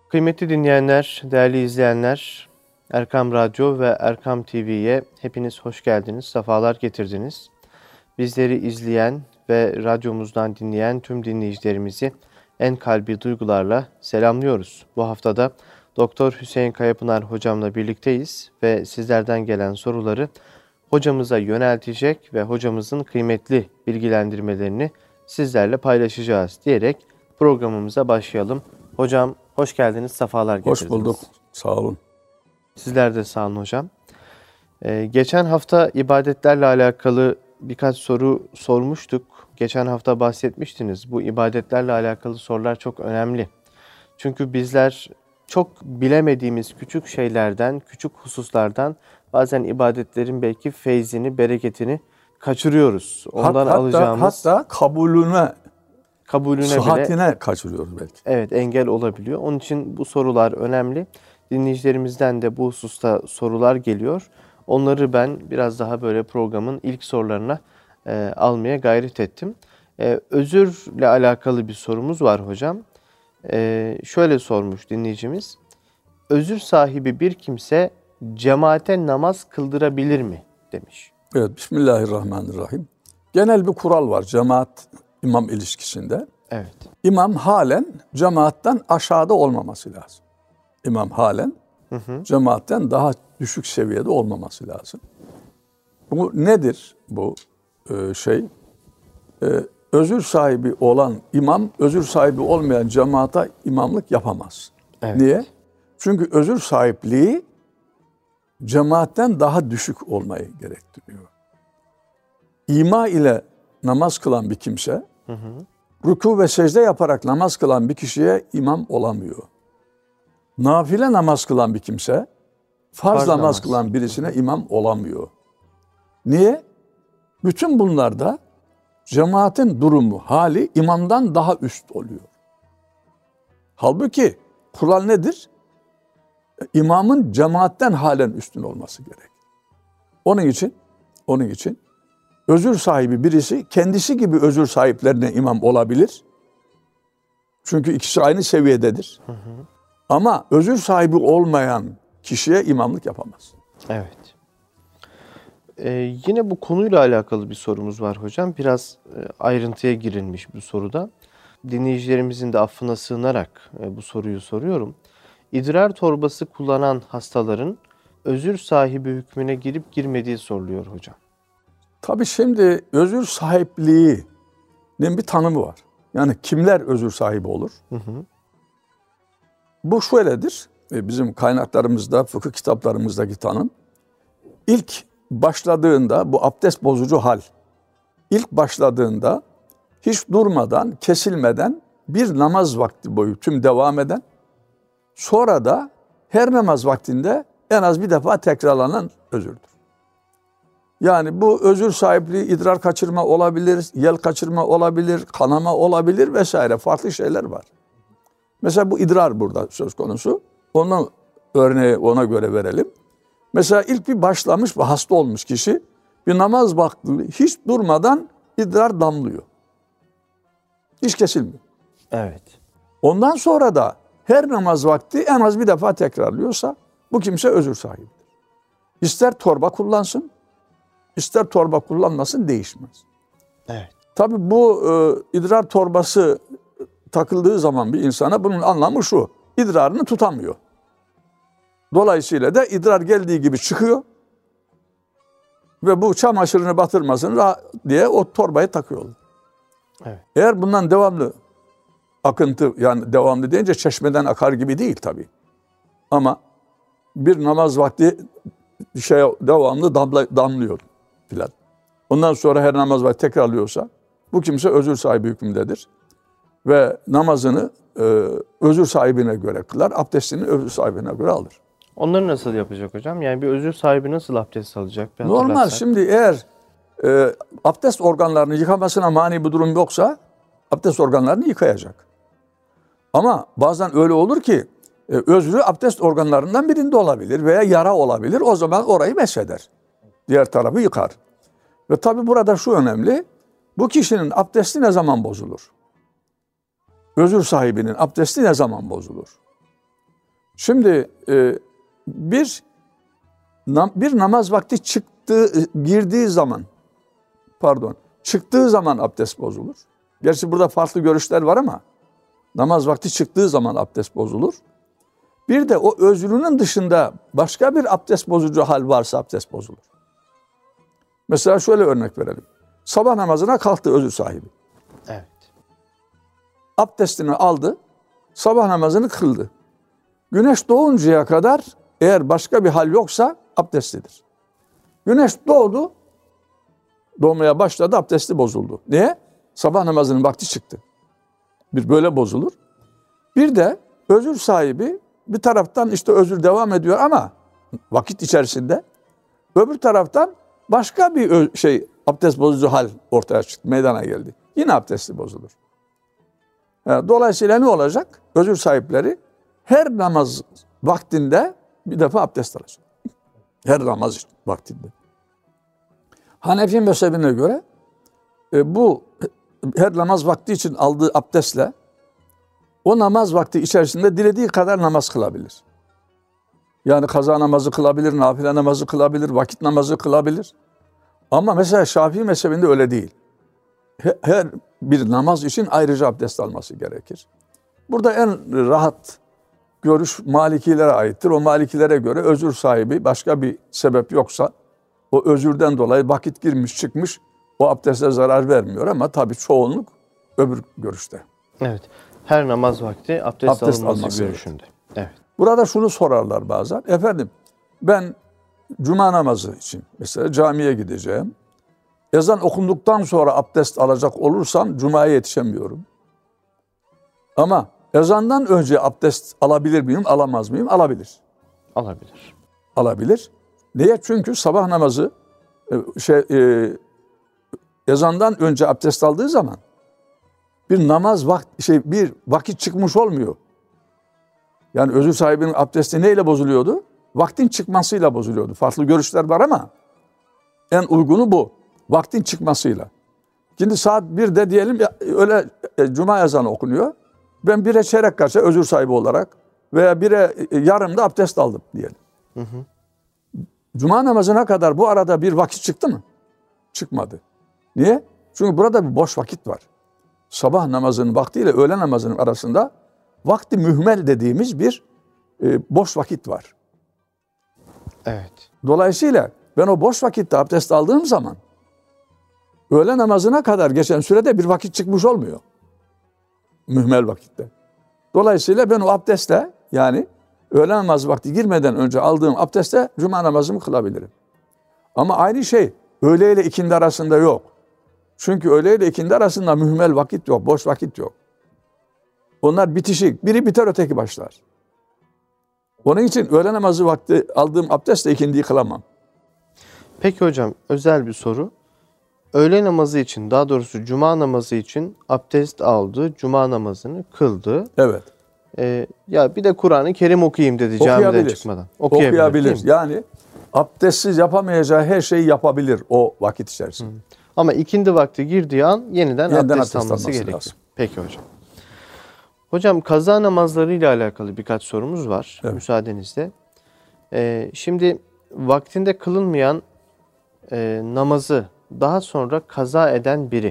Kıymetli dinleyenler, değerli izleyenler, Erkam Radyo ve Erkam TV'ye hepiniz hoş geldiniz, sefalar getirdiniz. Bizleri izleyen ve radyomuzdan dinleyen tüm dinleyicilerimizi en kalbi duygularla selamlıyoruz. Bu haftada Doktor Hüseyin Kayapınar hocamla birlikteyiz ve sizlerden gelen soruları hocamıza yöneltecek ve hocamızın kıymetli bilgilendirmelerini sizlerle paylaşacağız diyerek programımıza başlayalım. Hocam hoş geldiniz, sefalar getirdiniz. Hoş bulduk, sağ olun. Sizler de sağ olun hocam. Geçen hafta ibadetlerle alakalı birkaç soru sormuştuk. Geçen hafta bahsetmiştiniz. Bu ibadetlerle alakalı sorular çok önemli. Çünkü bizler çok bilemediğimiz küçük şeylerden, küçük hususlardan bazen ibadetlerin belki feyzini, bereketini kaçırıyoruz. Ondan alacağımız hatta kabulüne sıhhatine bile kaçırıyoruz belki. evet, engel olabiliyor. Onun için bu sorular önemli. Dinleyicilerimizden de bu hususta sorular geliyor. Onları ben biraz daha böyle programın ilk sorularına almaya gayret ettim. Özürle alakalı bir sorumuz var hocam. Şöyle sormuş dinleyicimiz. Özür sahibi bir kimse cemaate namaz kıldırabilir mi demiş. Evet, Bismillahirrahmanirrahim. Genel bir kural var cemaat-imam ilişkisinde. Evet. İmam halen cemaatten aşağıda olmaması lazım. İmam halen cemaatten daha düşük seviyede olmaması lazım. Bu nedir bu şey? Özür sahibi olan imam, özür sahibi olmayan cemaate imamlık yapamaz. Evet. Niye? Çünkü özür sahipliği cemaatten daha düşük olmayı gerektiriyor. İma ile namaz kılan bir kimse, rükû ve secde yaparak namaz kılan bir kişiye imam olamıyor. Nafile namaz kılan bir kimse, farz namaz kılan birisine imam olamıyor. Niye? Bütün bunlarda cemaatin durumu, hali imamdan daha üst oluyor. Halbuki kural nedir? İmamın cemaatten halen üstün olması gerek. Onun için özür sahibi birisi kendisi gibi özür sahiplerine imam olabilir. Çünkü ikisi aynı seviyededir. Ama özür sahibi olmayan kişiye imamlık yapamaz. Evet. Yine bu konuyla alakalı bir sorumuz var hocam. Biraz ayrıntıya girilmiş bu soruda. Dinleyicilerimizin de affına sığınarak bu soruyu soruyorum. İdrar torbası kullanan hastaların özür sahibi hükmüne girip girmediği soruluyor hocam. Tabii şimdi özür sahipliğinin bir tanımı var. Yani kimler özür sahibi olur? Bu şöyledir. Bizim kaynaklarımızda, fıkıh kitaplarımızdaki tanım. İlk başladığında bu abdest bozucu hal, ilk başladığında hiç durmadan, kesilmeden bir namaz vakti boyu tüm devam eden, sonra da her namaz vaktinde en az bir defa tekrarlanan özürdür. Yani bu özür sahipliği idrar kaçırma olabilir, yel kaçırma olabilir, kanama olabilir vesaire farklı şeyler var. Mesela bu idrar burada söz konusu. Onun örneği ona göre verelim. Mesela ilk bir başlamış ve hasta olmuş kişi bir namaz vakti hiç durmadan idrar damlıyor. Hiç kesilmiyor. Evet. Ondan sonra da her namaz vakti en az bir defa tekrarlıyorsa bu kimse özür sahibidir. İster torba kullansın, ister torba kullanmasın değişmez. Evet. Tabii bu idrar torbası takıldığı zaman bir insana bunun anlamı şu. İdrarını tutamıyor. Dolayısıyla da idrar geldiği gibi çıkıyor ve bu çamaşırını batırmasın diye o torbayı takıyorlar. Evet. Eğer bundan devamlı akıntı, yani devamlı deyince çeşmeden akar gibi değil tabii. Ama bir namaz vakti devamlı damlıyor filan. Ondan sonra her namaz vakti tekrarlıyorsa bu kimse özür sahibi hükmündedir. Ve namazını özür sahibine göre kılar, abdestini özür sahibine göre alır. Onları nasıl yapacak hocam? Yani bir özür sahibi nasıl abdest alacak? Normal, şimdi eğer abdest organlarını yıkamasına mani bir durum yoksa abdest organlarını yıkayacak. Ama bazen öyle olur ki özrü abdest organlarından birinde olabilir veya yara olabilir. O zaman orayı mesheder. Diğer tarafı yıkar. Ve tabi burada şu önemli. Bu kişinin abdesti ne zaman bozulur? Özür sahibinin abdesti ne zaman bozulur? Şimdi bir namaz vakti çıktığı zaman abdest bozulur. Gerçi burada farklı görüşler var ama namaz vakti çıktığı zaman abdest bozulur. Bir de o özrünün dışında başka bir abdest bozucu hal varsa abdest bozulur. Mesela şöyle örnek verelim. Sabah namazına kalktı özür sahibi. Evet. Abdestini aldı, sabah namazını kıldı. Güneş doğuncaya kadar eğer başka bir hal yoksa abdestlidir. Güneş doğdu, doğmaya başladı, abdesti bozuldu. Niye? Sabah namazının vakti çıktı. Bir böyle bozulur. Bir de özür sahibi bir taraftan işte özür devam ediyor ama vakit içerisinde öbür taraftan başka bir abdest bozucu hal ortaya çıktı, meydana geldi. Yine abdesti bozulur. Dolayısıyla ne olacak? Özür sahipleri her namaz vaktinde bir defa abdest alacak. Her namaz vaktinde. Hanefi mezhebine göre bu her namaz vakti için aldığı abdestle o namaz vakti içerisinde dilediği kadar namaz kılabilir. Yani kaza namazı kılabilir, nafile namazı kılabilir, vakit namazı kılabilir. Ama mesela Şafii mezhebinde öyle değil. Her bir namaz için ayrıca abdest alması gerekir. Burada en rahat görüş Malikilere aittir. O Malikilere göre özür sahibi başka bir sebep yoksa o özürden dolayı vakit girmiş çıkmış o abdeste zarar vermiyor ama tabii çoğunluk öbür görüşte. Evet. Her namaz vakti abdest alınması görüşünde. Evet. Burada şunu sorarlar bazen. Efendim ben cuma namazı için mesela camiye gideceğim. Ezan okunduktan sonra abdest alacak olursam cumaya yetişemiyorum. Ama ezandan önce abdest alabilir miyim, alamaz mıyım? Alabilir. Alabilir. Alabilir. Niye? Çünkü sabah namazı ezandan önce abdest aldığı zaman bir bir vakit çıkmış olmuyor. Yani özür sahibinin abdesti neyle bozuluyordu? Vaktin çıkmasıyla bozuluyordu. Farklı görüşler var ama en uygunu bu. Vaktin çıkmasıyla. Şimdi saat 1'de diyelim öyle cuma ezanı okunuyor. Ben 1'e çeyrek kaça özür sahibi olarak veya 1'e yarımda abdest aldım diyelim. Hı hı. Cuma namazına kadar bu arada bir vakit çıktı mı? Çıkmadı. Niye? Çünkü burada bir boş vakit var. Sabah namazının vaktiyle öğle namazının arasında vakti mühmel dediğimiz bir boş vakit var. Evet. Dolayısıyla ben o boş vakitte abdest aldığım zaman öğle namazına kadar geçen sürede bir vakit çıkmış olmuyor. Mühmel vakitte. Dolayısıyla ben o abdestle yani öğle namazı vakti girmeden önce aldığım abdestle cuma namazımı kılabilirim. Ama aynı şey öğle ile ikindi arasında yok. Çünkü öğle ile ikindi arasında mühmel vakit yok, boş vakit yok. Onlar bitişik. Biri biter öteki başlar. Onun için öğle namazı vakti aldığım abdestle ikindiyi kılamam. Peki hocam özel bir soru. Öğle namazı için, daha doğrusu cuma namazı için abdest aldı, cuma namazını kıldı. Evet. Ya bir de Kur'an-ı Kerim okuyayım dedi camiden çıkmadan. Okuyabilir. Yani abdestsiz yapamayacağı her şeyi yapabilir o vakit içerisinde. Ama ikindi vakti girdiği an yeniden abdest alması gerekiyor. Lazım. Peki hocam. Hocam kaza namazları ile alakalı birkaç sorumuz var. Evet. Müsaadenizle. Şimdi vaktinde kılınmayan namazı daha sonra kaza eden biri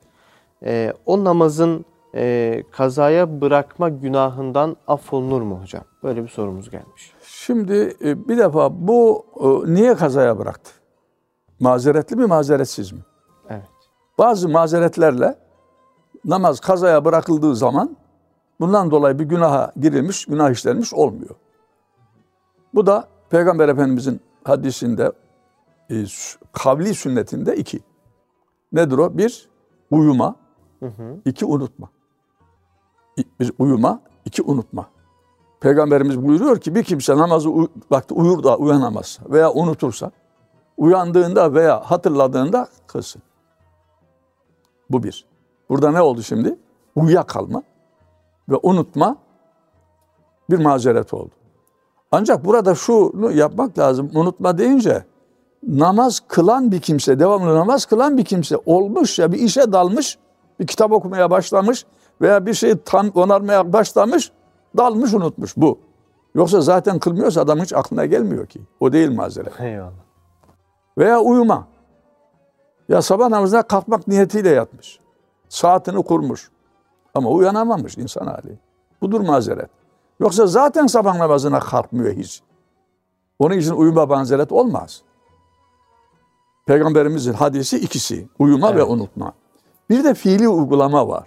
o namazın kazaya bırakma günahından affolunur mu hocam? Böyle bir sorumuz gelmiş. Şimdi bir defa bu niye kazaya bıraktı? Mazeretli mi, mazeretsiz mi? Evet. Bazı mazeretlerle namaz kazaya bırakıldığı zaman bundan dolayı bir günaha girilmiş, günah işlenmiş olmuyor. Bu da Peygamber Efendimizin hadisinde, kavli sünnetinde 2. Nedir o? 1, uyuma. 2, unutma. 1, uyuma. 2, unutma. Peygamberimiz buyuruyor ki bir kimse namazı vakti uyur da uyanamaz veya unutursa uyandığında veya hatırladığında kılsın. Bu 1. Burada ne oldu şimdi? Uyuyakalma ve unutma bir mazeret oldu. Ancak burada şunu yapmak lazım. Unutma deyince namaz kılan bir kimse, devamlı namaz kılan bir kimse olmuş ya bir işe dalmış, bir kitap okumaya başlamış veya bir şeyi onarmaya başlamış, dalmış unutmuş bu. Yoksa zaten kılmıyorsa adam hiç aklına gelmiyor ki. O değil mazeret. Eyvallah. Veya uyuma. Ya sabah namazına kalkmak niyetiyle yatmış. Saatini kurmuş. Ama uyanamamış insan hali. Budur mazeret. Yoksa zaten sabah namazına kalkmıyor hiç. Onun için uyuma mazeret olmaz. Peygamberimizin hadisi ikisi. Uyuma ve unutma. Bir de fiili uygulama var.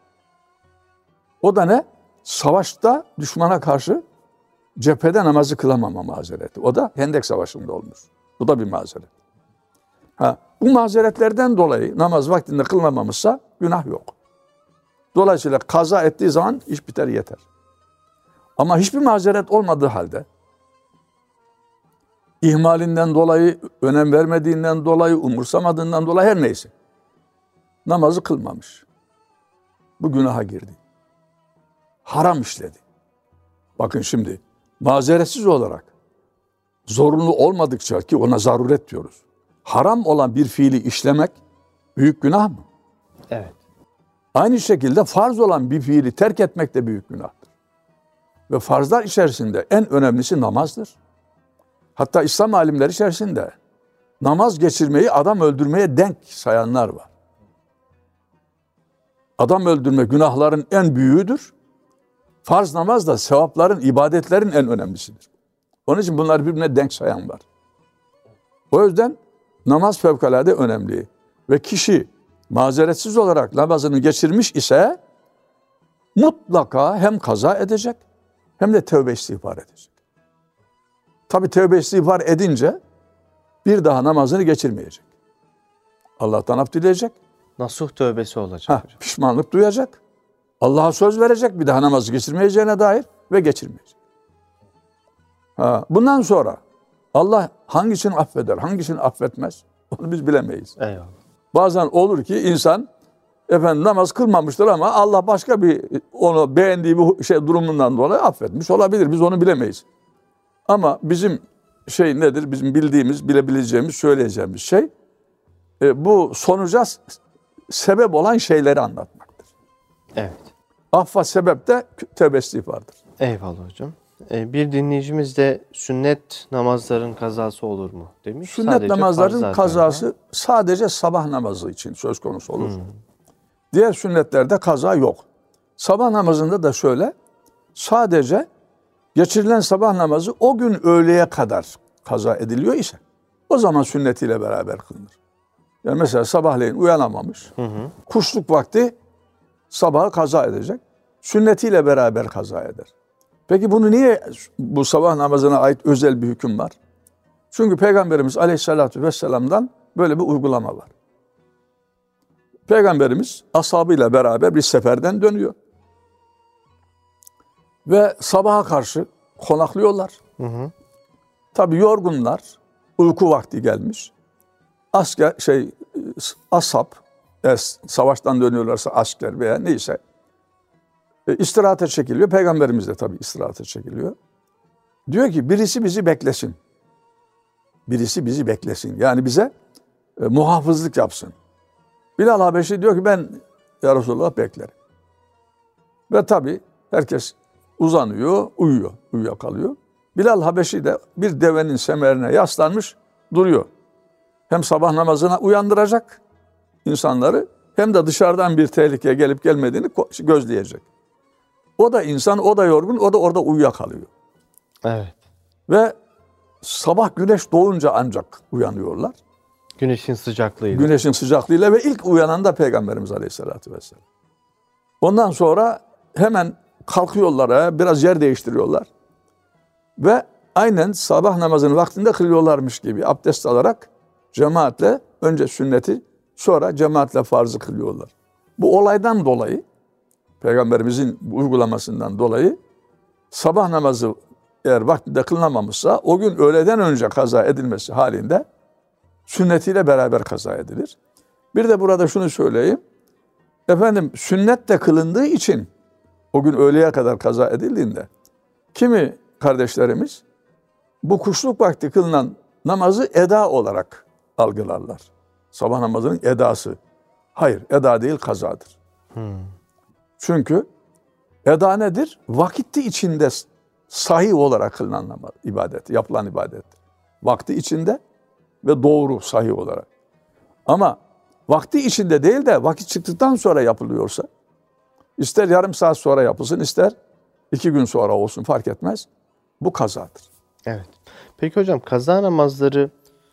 O da ne? Savaşta düşmana karşı cephede namazı kılamama mazereti. O da Hendek Savaşı'nda olmuş. Bu da bir mazeret. Bu mazeretlerden dolayı namaz vaktinde kılınamamışsa günah yok. Dolayısıyla kaza ettiği zaman iş biter yeter. Ama hiçbir mazeret olmadığı halde, ihmalinden dolayı, önem vermediğinden dolayı, umursamadığından dolayı her neyse, namazı kılmamış. Bu günaha girdi. Haram işledi. Bakın şimdi, mazeretsiz olarak, zorunlu olmadıkça ki ona zaruret diyoruz. Haram olan bir fiili işlemek büyük günah mı? Evet. Aynı şekilde farz olan bir fiili terk etmek de büyük günahtır. Ve farzlar içerisinde en önemlisi namazdır. Hatta İslam alimleri içerisinde namaz geçirmeyi adam öldürmeye denk sayanlar var. Adam öldürme günahların en büyüğüdür. Farz namaz da sevapların, ibadetlerin en önemlisidir. Onun için bunları birbirine denk sayan var. O yüzden namaz fevkalade önemli. Ve kişi mazeretsiz olarak namazını geçirmiş ise mutlaka hem kaza edecek hem de tövbe istiğfar edecek. Tabi tövbe istiğfar edince bir daha namazını geçirmeyecek. Allah'tan af dileyecek. Nasuh tövbesi olacak. Pişmanlık duyacak. Allah'a söz verecek bir daha namazı geçirmeyeceğine dair ve geçirmeyecek. Bundan sonra Allah hangisini affeder, hangisini affetmez onu biz bilemeyiz. Eyvallah. Bazen olur ki insan namaz kılmamıştır ama Allah başka bir onu beğendiği bir durumundan dolayı affetmiş olabilir. Biz onu bilemeyiz. Ama bizim nedir? Bizim bildiğimiz, bilebileceğimiz, söyleyeceğimiz şey bu sonuca sebep olan şeyleri anlatmaktır. Evet. Affa sebep de tövbe istiğfardır. Eyvallah hocam. Bir dinleyicimiz de sünnet namazların kazası olur mu demiş. Sünnet sadece namazların kazası sadece sabah namazı için söz konusu olur. Diğer sünnetlerde kaza yok. Sabah namazında da şöyle, sadece geçirilen sabah namazı o gün öğleye kadar kaza ediliyor ise o zaman sünnetiyle beraber kılınır. Yani mesela sabahleyin uyanamamış, kuşluk vakti sabahı kaza edecek, sünnetiyle beraber kaza eder. Peki bunu niye bu sabah namazına ait özel bir hüküm var? Çünkü Peygamberimiz Aleyhisselatü Vesselam'dan böyle bir uygulama var. Peygamberimiz ashabıyla beraber bir seferden dönüyor. Ve sabaha karşı konaklıyorlar. Tabii yorgunlar, uyku vakti gelmiş. Ashab, savaştan dönüyorlarsa asker veya neyse, istirahate çekiliyor. Peygamberimiz de tabii istirahate çekiliyor. Diyor ki birisi bizi beklesin. Birisi bizi beklesin. Yani bize muhafızlık yapsın. Bilal Habeşi diyor ki ben ya Resulullah beklerim. Ve tabii herkes uzanıyor, uyuyakalıyor. Bilal Habeşi de bir devenin semerine yaslanmış duruyor. Hem sabah namazına uyandıracak insanları hem de dışarıdan bir tehlike gelip gelmediğini gözleyecek. O da insan, o da yorgun, o da orada uyuyakalıyor. Evet. Ve sabah güneş doğunca ancak uyanıyorlar. Güneşin sıcaklığıyla. Güneşin sıcaklığıyla ve ilk uyanan da Peygamberimiz Aleyhisselatü Vesselam. Ondan sonra hemen kalkıyorlar, biraz yer değiştiriyorlar. Ve aynen sabah namazının vaktinde kılıyorlarmış gibi abdest alarak cemaatle önce sünneti sonra cemaatle farzı kılıyorlar. Bu olaydan dolayı Peygamberimizin bu uygulamasından dolayı sabah namazı eğer vaktinde kılınamamışsa o gün öğleden önce kaza edilmesi halinde sünnetiyle beraber kaza edilir. Bir de burada şunu söyleyeyim. Sünnet de kılındığı için o gün öğleye kadar kaza edildiğinde kimi kardeşlerimiz bu kuşluk vakti kılınan namazı eda olarak algılarlar. Sabah namazının edası. Hayır, eda değil kazadır. Çünkü eda nedir? Vakti içinde sahih olarak kılınan ibadet, yapılan ibadet. Vakti içinde ve doğru, sahih olarak. Ama vakti içinde değil de vakit çıktıktan sonra yapılıyorsa, ister yarım saat sonra yapılsın, ister 2 gün sonra olsun fark etmez. Bu kazadır. Evet. Peki hocam kaza namazları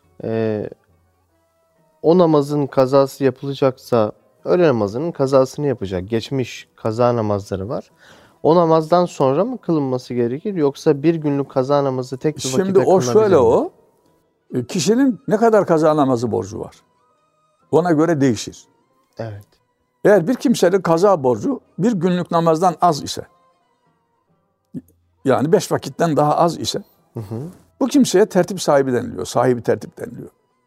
o namazın kazası yapılacaksa öğle namazının kazasını yapacak. Geçmiş kaza namazları var. O namazdan sonra mı kılınması gerekir yoksa bir günlük kaza namazı tek bir vakitte Şimdi o kılınabilir şöyle mi? kişinin ne kadar kaza namazı borcu var? Ona göre değişir. Evet. Eğer bir kimsenin kaza borcu bir günlük namazdan az ise, yani 5 vakitten daha az ise, bu kimseye tertip sahibi deniliyor. Sahibi tertip deniliyor.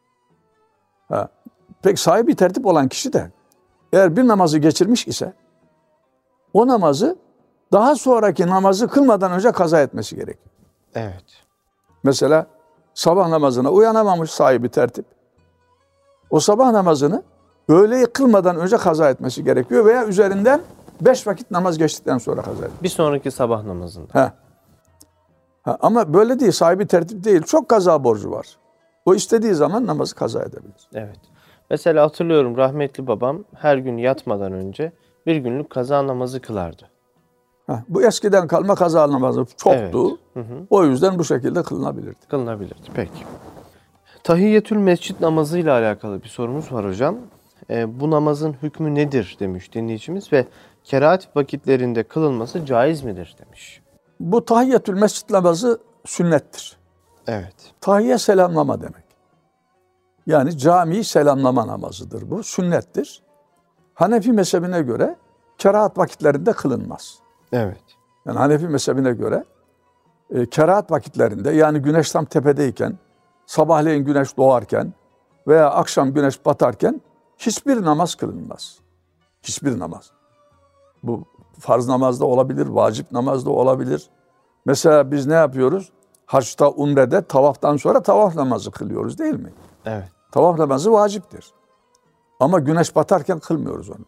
Peki sahibi tertip olan kişi de eğer bir namazı geçirmiş ise o namazı daha sonraki namazı kılmadan önce kaza etmesi gerekiyor. Evet. Mesela sabah namazına uyanamamış sahibi tertip. O sabah namazını öğleyi kılmadan önce kaza etmesi gerekiyor veya üzerinden 5 vakit namaz geçtikten sonra kaza etmesi. Bir sonraki sabah namazında. Ama böyle değil, sahibi tertip değil. Çok kaza borcu var. O istediği zaman namazı kaza edebilir. Evet. Mesela hatırlıyorum rahmetli babam her gün yatmadan önce bir günlük kaza namazı kılardı. Bu eskiden kalma kaza namazı çoktu. Evet. O yüzden bu şekilde kılınabilirdi. Kılınabilirdi. Peki. Tahiyyetül mescid namazıyla alakalı bir sorumuz var hocam. Bu namazın hükmü nedir demiş dinleyicimiz ve kerahat vakitlerinde kılınması caiz midir demiş. Bu tahiyyetül mescid namazı sünnettir. Evet. Tahiyye selamlama demek. Yani camiyi selamlama namazıdır bu. Sünnettir. Hanefi mezhebine göre kerahat vakitlerinde kılınmaz. Evet. Yani Hanefi mezhebine göre kerahat vakitlerinde, yani güneş tam tepedeyken, sabahleyin güneş doğarken veya akşam güneş batarken hiçbir namaz kılınmaz. Hiçbir namaz. Bu farz namazda olabilir, vacip namazda olabilir. Mesela biz ne yapıyoruz? Haçta, umrede, tavaftan sonra tavaf namazı kılıyoruz değil mi? Evet. Tavaf namazı vaciptir. Ama güneş batarken kılmıyoruz onu.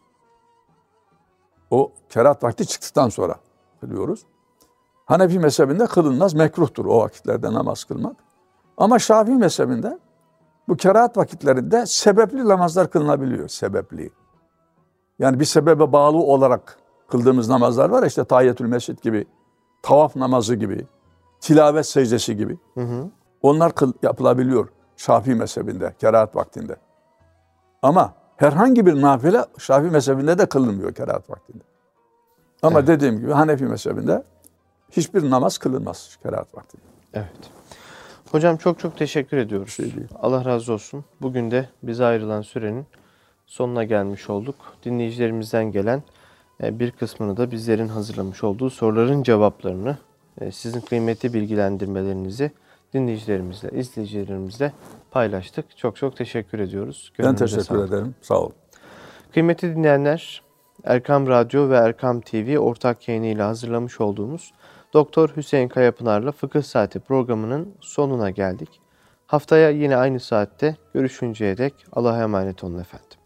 O kerahat vakti çıktıktan sonra kılıyoruz. Hanefi mezhebinde kılınmaz, mekruhtur o vakitlerde namaz kılmak. Ama Şafii mezhebinde bu kerahat vakitlerinde sebepli namazlar kılınabiliyor, sebepli. Yani bir sebebe bağlı olarak kıldığımız namazlar var, işte tahiyyetül mescid gibi, tavaf namazı gibi, tilavet secdesi gibi. Onlar yapılabiliyor Şafii mezhebinde, kerahat vaktinde. Ama herhangi bir nafile Şafii mezhebinde de kılınmıyor kerahat vaktinde. Ama Evet. dediğim gibi Hanefi mezhebinde hiçbir namaz kılınmaz kerahat vaktinde. Evet. Hocam çok teşekkür ediyoruz. Şey değil. Allah razı olsun. Bugün de bize ayrılan sürenin sonuna gelmiş olduk. Dinleyicilerimizden gelen bir kısmını da bizlerin hazırlamış olduğu soruların cevaplarını, sizin kıymetli bilgilendirmelerinizi dinleyicilerimizle, izleyicilerimizle paylaştık. Çok teşekkür ediyoruz. Ben Gönlünüze teşekkür sağlık. ederim. Sağ olun. Kıymetli dinleyenler, Erkam Radyo ve Erkam TV ortak yayınıyla hazırlamış olduğumuz Doktor Hüseyin Kayapınar'la Fıkıh Saati programının sonuna geldik. Haftaya yine aynı saatte görüşünceye dek Allah'a emanet olun efendim.